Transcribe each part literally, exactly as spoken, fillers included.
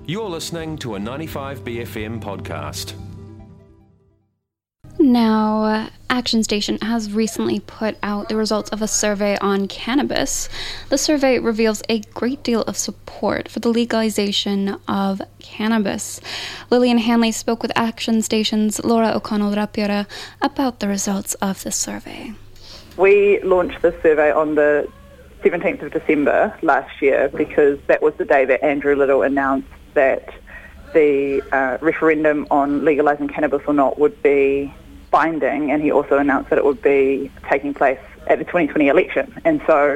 You're listening to a ninety-five B F M podcast. Now, Action Station has recently put out the results of a survey on cannabis. The survey reveals a great deal of support for the legalization of cannabis. Lillian Hanley spoke with Action Station's Laura O'Connell-Rapiora about the results of the survey. We launched this survey on the seventeenth of December last year because that was the day that Andrew Little announced that the uh, referendum on legalising cannabis or not would be binding, and he also announced that it would be taking place at the twenty twenty election. And so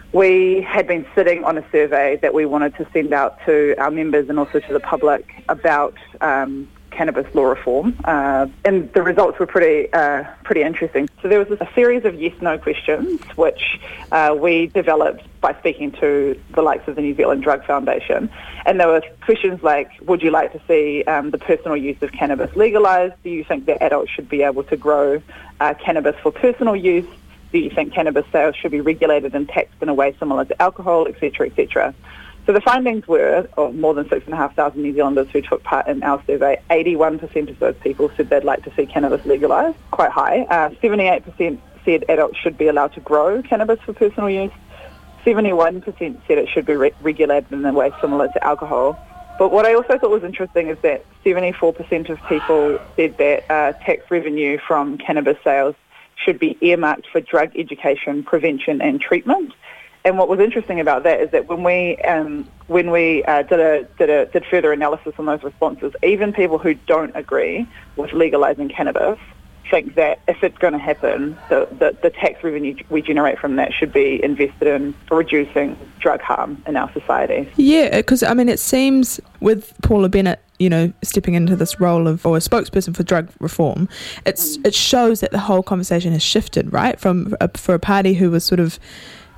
we had been sitting on a survey that we wanted to send out to our members and also to the public about um, cannabis law reform, uh, and the results were pretty uh, pretty interesting. So there was a series of yes-no questions which uh, we developed by speaking to the likes of the New Zealand Drug Foundation, and there were questions like, would you like to see um, the personal use of cannabis legalised? Do you think that adults should be able to grow uh, cannabis for personal use? Do you think cannabis sales should be regulated and taxed in a way similar to alcohol, et cetera, et cetera? So the findings were, of more than six thousand five hundred New Zealanders who took part in our survey, eighty-one percent of those people said they'd like to see cannabis legalised, quite high. Uh, seventy-eight percent said adults should be allowed to grow cannabis for personal use. seventy-one percent said it should be re- regulated in a way similar to alcohol. But what I also thought was interesting is that seventy-four percent of people said that uh, tax revenue from cannabis sales should be earmarked for drug education, prevention and treatment. And what was interesting about that is that when we um, when we uh, did a did a did further analysis on those responses, even people who don't agree with legalising cannabis think that if it's going to happen, the, the, the tax revenue we generate from that should be invested in reducing drug harm in our society. Yeah, because I mean, it seems with Paula Bennett, you know, stepping into this role of or a spokesperson for drug reform, it's mm. it shows that the whole conversation has shifted, right? From uh, for a party who was sort of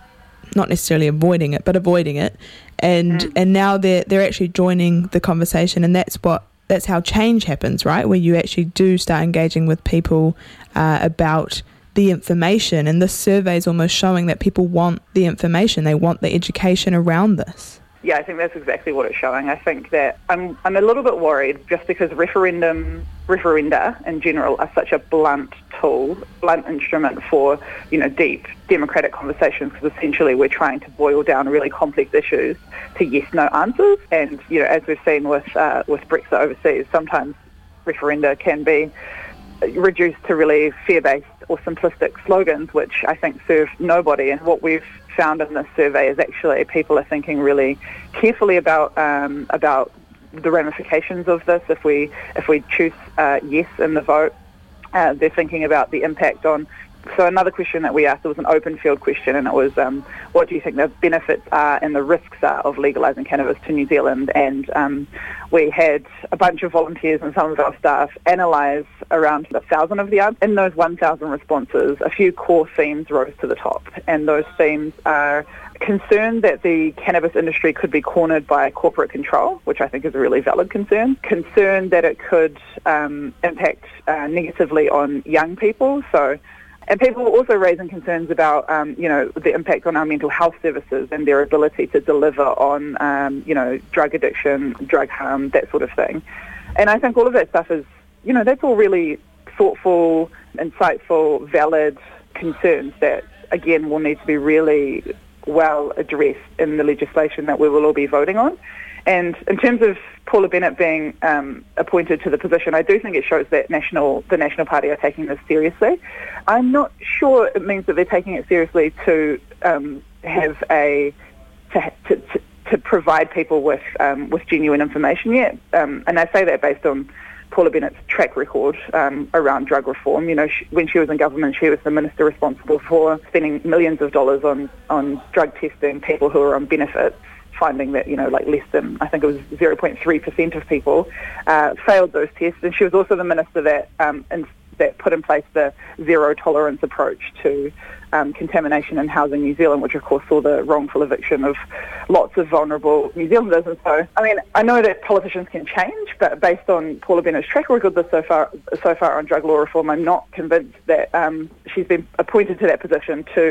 not necessarily avoiding it, but avoiding it, and mm. and now they're they're actually joining the conversation, and that's what that's how change happens, right? Where you actually do start engaging with people uh, about the information, and this survey is almost showing that people want the information, they want the education around this. Yeah, I think that's exactly what it's showing. I think that I'm I'm a little bit worried just because referendum referenda in general are such a blunt tool, blunt instrument for, you know, deep democratic conversations, because essentially we're trying to boil down really complex issues to yes/no answers. And, you know, as we've seen with uh, with Brexit overseas, sometimes referenda can be reduced to really fear-based or simplistic slogans, which I think serve nobody. And what we've found in this survey is actually people are thinking really carefully about um, about the ramifications of this. If we if we choose uh, yes in the vote, uh, they're thinking about the impact on. So another question that we asked, it was an open field question, and it was, um, what do you think the benefits are and the risks are of legalising cannabis to New Zealand? And um, we had a bunch of volunteers and some of our staff analyse around a thousand of the answers. In those one thousand responses, a few core themes rose to the top, and those themes are concern that the cannabis industry could be cornered by corporate control, which I think is a really valid concern. Concern that it could um, impact uh, negatively on young people. So. And people were also raising concerns about, um, you know, the impact on our mental health services and their ability to deliver on, um, you know, drug addiction, drug harm, that sort of thing. And I think all of that stuff is, you know, that's all really thoughtful, insightful, valid concerns that, again, will need to be really well addressed in the legislation that we will all be voting on. And in terms of Paula Bennett being um, appointed to the position, I do think it shows that national the National Party are taking this seriously. I'm not sure it means that they're taking it seriously to um, have a to, to, to, to provide people with um, with genuine information yet. Um, and I say that based on Paula Bennett's track record um, around drug reform. You know, she, when she was in government, she was the minister responsible for spending millions of dollars on, on drug testing people who are on benefits, finding that, you know, like less than, I think it was zero point three percent of people uh, failed those tests. And she was also the minister that um, in, that put in place the zero tolerance approach to um, contamination in housing New Zealand, which of course saw the wrongful eviction of lots of vulnerable New Zealanders. And so, I mean, I know that politicians can change, but based on Paula Bennett's track record so far, so far on drug law reform, I'm not convinced that um, she's been appointed to that position to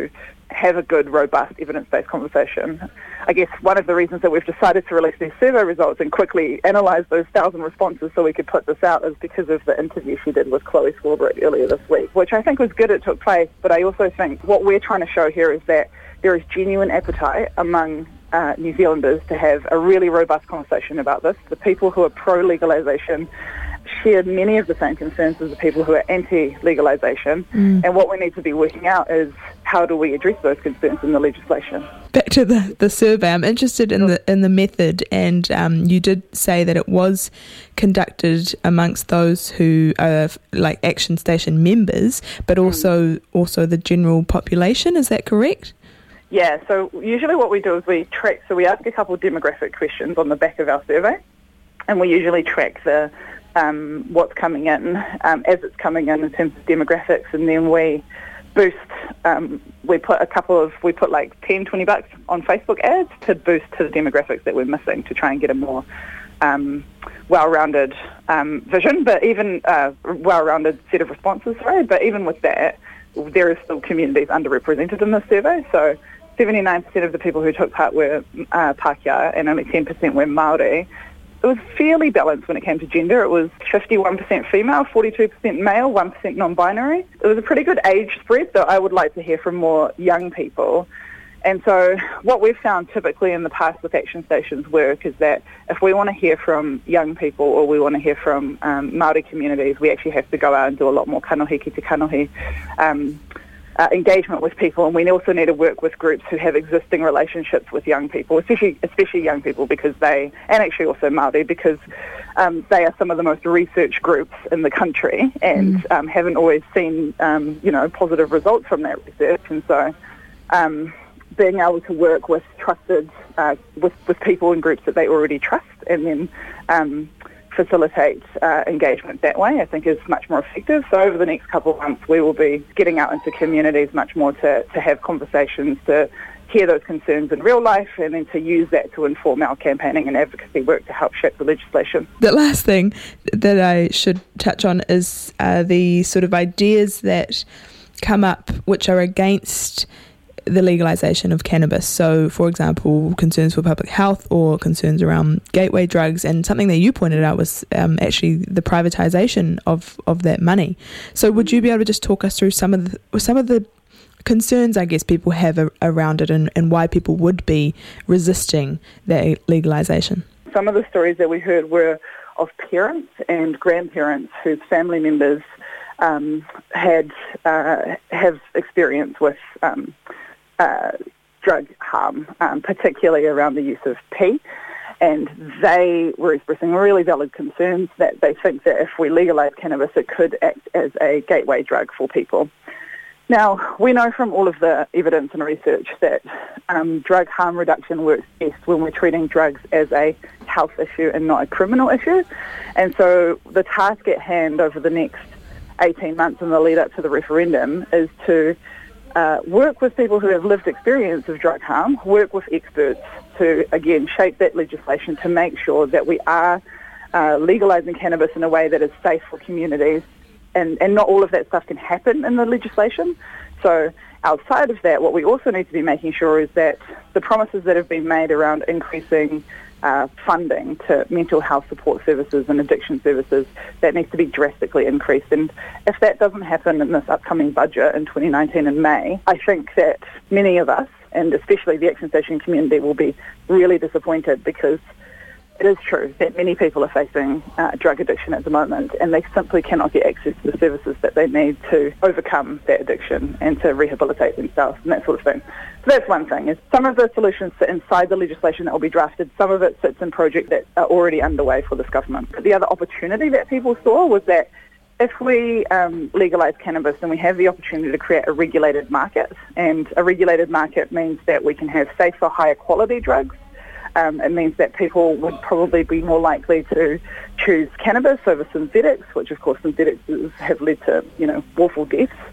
have a good, robust, evidence-based conversation. I guess one of the reasons that we've decided to release these survey results and quickly analyse those thousand responses so we could put this out is because of the interview she did with Chloe Swarbrick earlier this week, which I think was good it took place, but I also think what we're trying to show here is that there is genuine appetite among uh, New Zealanders to have a really robust conversation about this. The people who are pro-legalisation share many of the same concerns as the people who are anti-legalisation, mm. and what we need to be working out is how do we address those concerns in the legislation. Back to the, the survey, I'm interested in the in the method, and um, you did say that it was conducted amongst those who are like Action Station members, but also mm. also the general population. Is that correct? Yeah. So usually what we do is we track. So we ask a couple of demographic questions on the back of our survey, and we usually track the Um, what's coming in um, as it's coming in in terms of demographics, and then we boost, um, we put a couple of, we put like ten, twenty bucks on Facebook ads to boost to the demographics that we're missing to try and get a more um, well-rounded um, vision, but even uh, well-rounded set of responses, sorry, but even with that, there are still communities underrepresented in this survey. So seventy-nine percent of the people who took part were uh, Pākehā and only ten percent were Māori. It was fairly balanced when it came to gender. It was fifty-one percent female, forty-two percent male, one percent non-binary. It was a pretty good age spread, so I would like to hear from more young people. And so what we've found typically in the past with Action Station's work is that if we want to hear from young people or we want to hear from um, Māori communities, we actually have to go out and do a lot more kanohi ki te kanohi um, Uh, engagement with people, and we also need to work with groups who have existing relationships with young people, especially especially young people, because they, and actually also Māori, because um, they are some of the most researched groups in the country and mm. um, haven't always seen, um, you know, positive results from that research. And so um, being able to work with trusted, uh, with, with people and groups that they already trust, and then um, facilitate uh, engagement that way, I think is much more effective. So over the next couple of months, we will be getting out into communities much more to, to have conversations, to hear those concerns in real life, and then to use that to inform our campaigning and advocacy work to help shape the legislation. The last thing that I should touch on is uh, the sort of ideas that come up which are against the legalisation of cannabis. So, for example, concerns for public health or concerns around gateway drugs, and something that you pointed out was um, actually the privatisation of, of that money. So would you be able to just talk us through some of the, some of the concerns, I guess, people have a, around it, and, and why people would be resisting that legalisation? Some of the stories that we heard were of parents and grandparents whose family members um, had uh, have experience with um, Uh, drug harm, um, particularly around the use of P, and they were expressing really valid concerns that they think that if we legalise cannabis, it could act as a gateway drug for people. Now, we know from all of the evidence and research that um, drug harm reduction works best when we're treating drugs as a health issue and not a criminal issue, and so the task at hand over the next eighteen months in the lead up to the referendum is to Uh, work with people who have lived experience of drug harm, work with experts to, again, shape that legislation to make sure that we are uh, legalising cannabis in a way that is safe for communities, and, and not all of that stuff can happen in the legislation. So outside of that, what we also need to be making sure is that the promises that have been made around increasing Uh, funding to mental health support services and addiction services, that needs to be drastically increased. And if that doesn't happen in this upcoming budget in twenty nineteen in May, I think that many of us, and especially the Action Station community, will be really disappointed, because it is true that many people are facing uh, drug addiction at the moment, and they simply cannot get access to the services that they need to overcome that addiction and to rehabilitate themselves and that sort of thing. So that's one thing, is some of the solutions sit inside the legislation that will be drafted, some of it sits in projects that are already underway for this government. But the other opportunity that people saw was that if we um, legalise cannabis, then we have the opportunity to create a regulated market, and a regulated market means that we can have safer, higher quality drugs. Um, it means that people would probably be more likely to choose cannabis over synthetics, which of course synthetics have led to, you know, awful deaths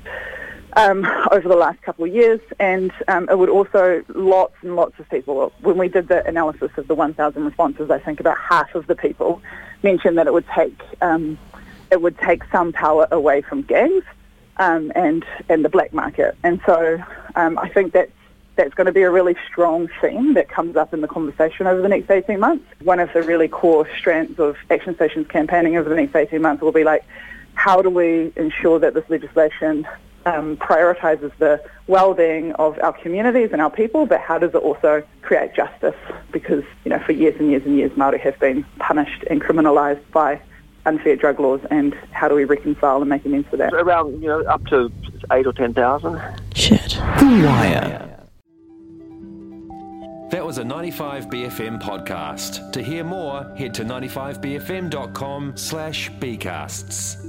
um, over the last couple of years. And um, it would also, lots and lots of people, when we did the analysis of the one thousand responses, I think about half of the people mentioned that it would take um, it would take some power away from gangs um, and and the black market. And so um, I think that's that's going to be a really strong theme that comes up in the conversation over the next eighteen months. One of the really core strands of Action Station's campaigning over the next eighteen months will be like, how do we ensure that this legislation um, prioritises the well-being of our communities and our people, but how does it also create justice? Because, you know, for years and years and years, Māori have been punished and criminalised by unfair drug laws, and how do we reconcile and make amends for that? Around, you know, up to eight or ten thousand. Shit. The Wire. That was a ninety-five B F M podcast. To hear more, head to ninety-five b f m dot com slash bcasts.